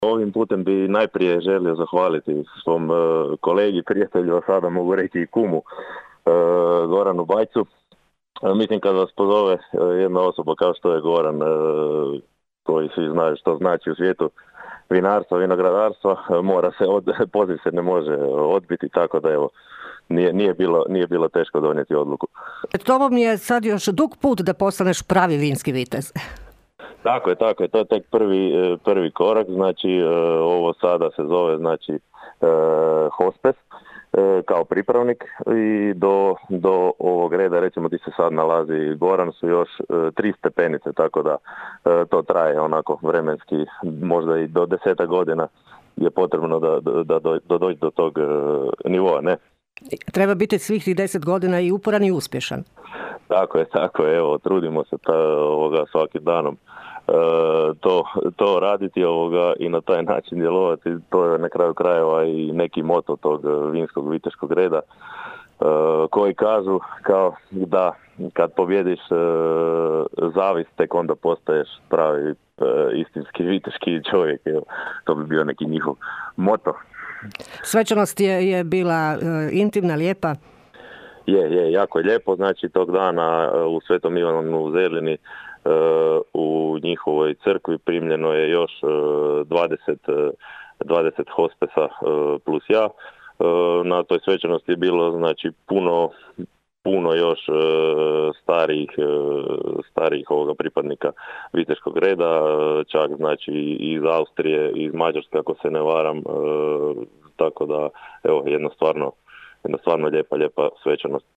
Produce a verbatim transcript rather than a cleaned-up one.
Ovim putem bi najprije želio zahvaliti svom uh, kolegi, prijatelju, a sada mogu reći i kumu, uh, Goranu Bajcu. Uh, mislim kad vas pozove uh, jedna osoba kao što je Goran, uh, koji svi znaju što znači u svijetu vinarstva, vinogradarstva, uh, mora se, od, poziv se ne može odbiti, tako da evo, nije, nije, bilo, nije bilo teško donijeti odluku. To mi je sad još dug put da postaneš pravi vinski vitez. Tako je, tako je, to je tek prvi, prvi korak, znači ovo sada se zove znači hospes kao pripravnik i do, do ovog reda, recimo ti se sad nalazi Goran, su još tri stepenice, tako da to traje onako vremenski, možda i do deseta godina je potrebno da, da, da, da dođe do tog nivoa, ne? Treba biti svih tih deset godina i uporan i uspješan. Tako je, tako je, evo, trudimo se ta, ovoga, svakim danom e, to, to raditi ovoga, i na taj način djelovati. To je na kraju krajeva i neki moto tog vinskog viteškog reda, e, koji kažu kao da kad pobjediš e, zavist, tek onda postaješ pravi e, istinski viteški čovjek. Evo, to bi bio neki njihov moto. Svečanost je, je bila e, intimna, lijepa. Je, je, jako je lijepo, znači tog dana u Svetom Ivanu u Zelini u njihovoj crkvi primljeno je još dvadeset, dvadeset hospesa plus ja. Na toj svečanosti je bilo znači puno, puno još starijih, starijih ovoga pripadnika viteškog reda, čak znači iz Austrije, iz Mađarske ako se ne varam, tako da evo jedna stvarno Jedna stvarno lijepa, lijepa svečanost.